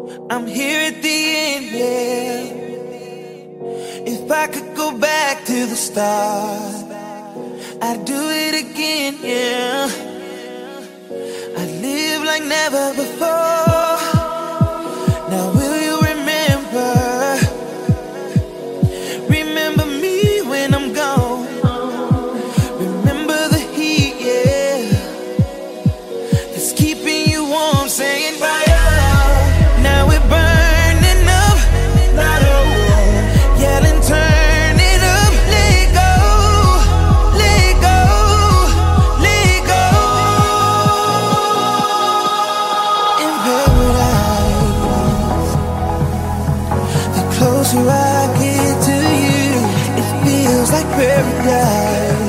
I'm here at the end, yeah. If I could go back to the start, I'd do it again, yeah. I'd live like never before. Now will you remember? Remember me when I'm gone. Remember the heat, yeah, that's keeping you warm, saying fire. Now we're burning up, not over. Yelling, turn it up, let go, let go, let go. In paradise, the closer I get to you, it feels like paradise.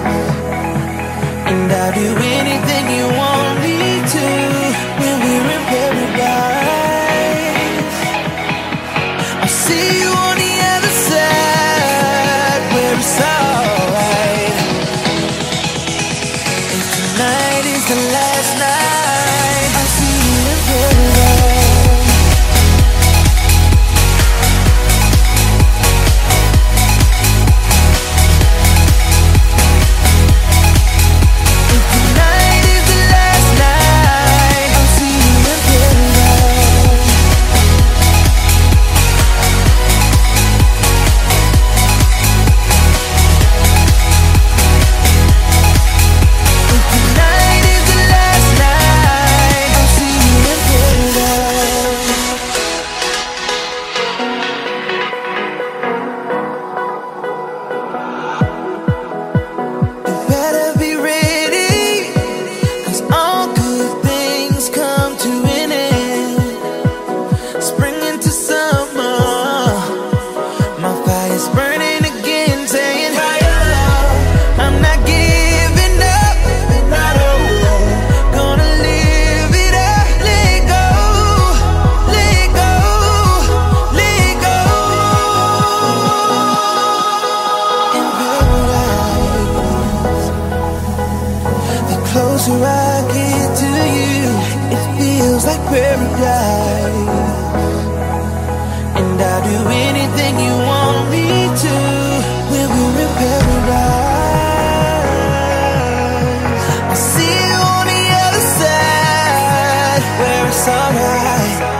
And I'll do anything you want me to when we're in paradise. I'll see you on the other side where it's alright. If tonight is the last night, I'll see you in paradise. If tonight is the last night, I'll see you in paradise. If tonight is the last night, I'll see you in paradise. You better be ready, 'cause all good things come to an end. Spring into summer, my fire's burning again, saying fire. I'm not giving up, not over. Gonna live it up, let go, let go, let go. In paradise, the closer I get to you, it feels like paradise. And I'll do anything you want me to when we're in paradise. I'll see you on the other side where it's alright.